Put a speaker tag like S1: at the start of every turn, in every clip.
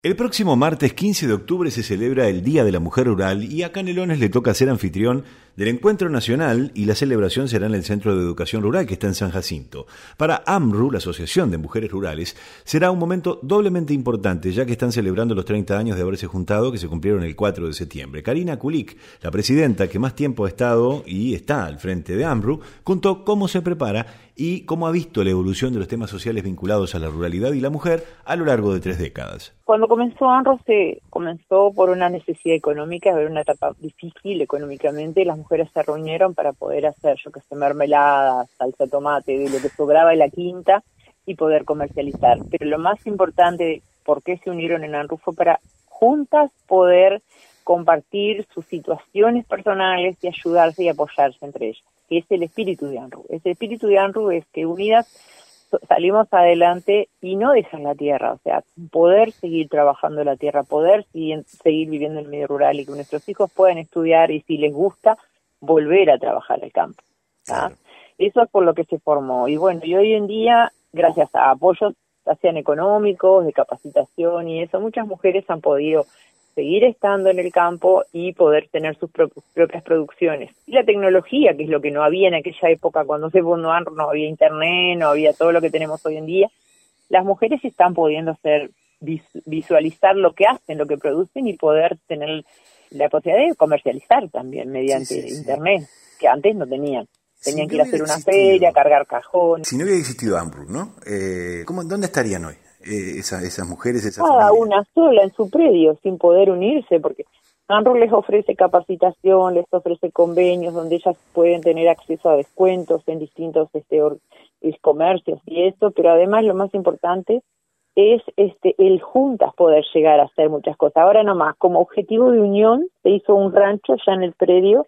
S1: El próximo martes 15 de octubre se celebra el Día de la Mujer Rural y a Canelones le toca ser anfitrión del encuentro nacional y la celebración será en el Centro de Educación Rural que está en San Jacinto. Para AMRU, la Asociación de Mujeres Rurales, será un momento doblemente importante ya que están celebrando los 30 años de haberse juntado que se cumplieron el 4 de septiembre. Karina Kulik, la presidenta que más tiempo ha estado y está al frente de AMRU, contó cómo se prepara y cómo ha visto la evolución de los temas sociales vinculados a la ruralidad y la mujer a lo largo de 3 décadas.
S2: Cuando comenzó AMRU se comenzó por una necesidad económica, era una etapa difícil económicamente. Las mujeres se reunieron para poder hacer, mermelada, salsa de tomate, de lo que sobraba de la quinta y poder comercializar. Pero lo más importante, ¿por qué se unieron en AMRU? Fue para juntas poder compartir sus situaciones personales y ayudarse y apoyarse entre ellas, que es el espíritu de AMRU. Ese espíritu de AMRU es que unidas salimos adelante y no dejan la tierra, o sea, poder seguir trabajando la tierra, poder seguir viviendo en el medio rural y que nuestros hijos puedan estudiar y si les gusta, volver a trabajar al campo. Claro. Eso es por lo que se formó. Y bueno, y hoy en día, gracias a apoyos, ya sean económicos, de capacitación y eso, muchas mujeres han podido seguir estando en el campo y poder tener sus propias producciones. Y la tecnología, que es lo que no había en aquella época, cuando se fundó AMRU, no había internet, no había todo lo que tenemos hoy en día, las mujeres están pudiendo visualizar lo que hacen, lo que producen y poder tener la posibilidad de comercializar también mediante internet, que antes no tenían. Tenían que ir a hacer una feria, cargar cajones.
S1: Si no hubiera existido AMRU, ¿no? ¿Dónde estarían hoy? Esas mujeres, esas
S2: cada
S1: familias.
S2: Una sola en su predio, sin poder unirse, porque AMRU les ofrece capacitación, les ofrece convenios donde ellas pueden tener acceso a descuentos en distintos comercios y eso, pero además lo más importante es el juntas poder llegar a hacer muchas cosas. Ahora nomás, como objetivo de unión, se hizo un rancho ya en el predio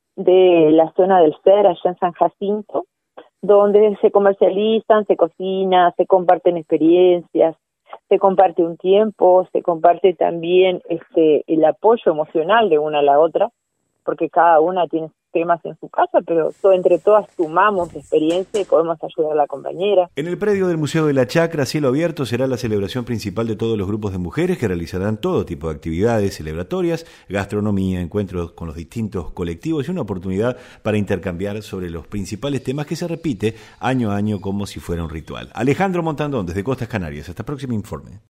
S2: de la zona del CER, allá en San Jacinto, donde se comercializan, se cocina, se comparten experiencias, se comparte un tiempo, se comparte también el apoyo emocional de una a la otra, porque cada una tiene temas en su casa, pero entre todas sumamos experiencia y podemos ayudar a la compañera.
S1: En el predio del Museo de la Chacra, cielo abierto, será la celebración principal de todos los grupos de mujeres que realizarán todo tipo de actividades celebratorias, gastronomía, encuentros con los distintos colectivos y una oportunidad para intercambiar sobre los principales temas que se repite año a año como si fuera un ritual. Alejandro Montandón, desde Costas Canarias. Hasta el próximo informe.